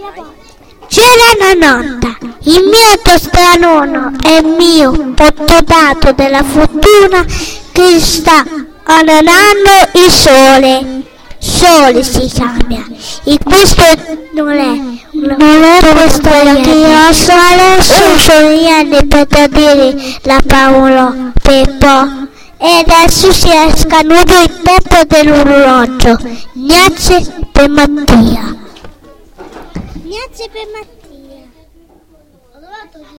C'era una notte, il mio tostanono è il mio pottodato della fortuna che sta anelando il sole. Sole si chiama, e questo non è questo che io sole sono gli anni per dire la parola Peppo. E adesso si è scanuto il tempo dell'orologio. Grazie per Mattia.